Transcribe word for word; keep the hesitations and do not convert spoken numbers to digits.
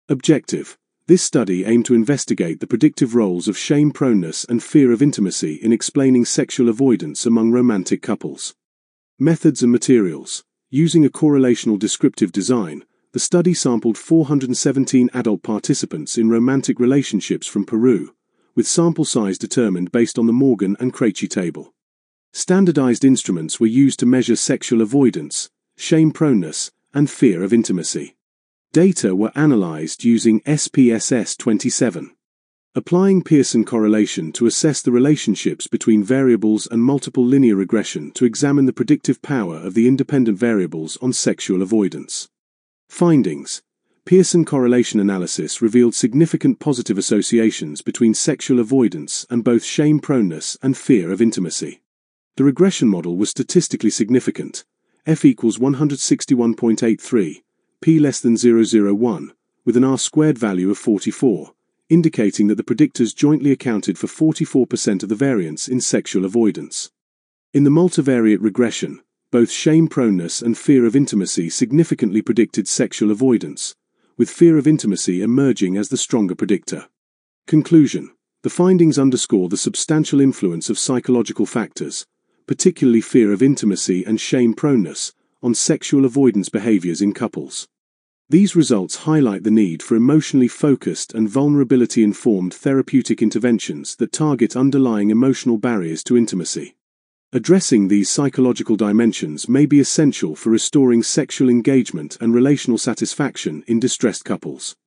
Objective: this study aimed to investigate the predictive roles of shame-proneness and fear of intimacy in explaining sexual avoidance among romantic couples. Methods and materials. Using a correlational descriptive design, the study sampled four hundred seventeen adult participants in romantic relationships from Peru, with sample size determined based on the Morgan and Krejci table. Standardized instruments were used to measure sexual avoidance, shame-proneness, and fear of intimacy. Data were analyzed using S P S S twenty-seven. Applying Pearson correlation to assess the relationships between variables and multiple linear regression to examine the predictive power of the independent variables on sexual avoidance. Findings: Pearson correlation analysis revealed significant positive associations between sexual avoidance and both shame-proneness and fear of intimacy. The regression model was statistically significant, F equals one hundred sixty-one point eight three, p less than zero point zero one, with an R-squared value of forty-four, indicating that the predictors jointly accounted for forty-four percent of the variance in sexual avoidance. In the multivariate regression, both shame-proneness and fear of intimacy significantly predicted sexual avoidance, with fear of intimacy emerging as the stronger predictor. Conclusion: the findings underscore the substantial influence of psychological factors, particularly fear of intimacy and shame-proneness, on sexual avoidance behaviors in couples. These results highlight the need for emotionally focused and vulnerability-informed therapeutic interventions that target underlying emotional barriers to intimacy. Addressing these psychological dimensions may be essential for restoring sexual engagement and relational satisfaction in distressed couples.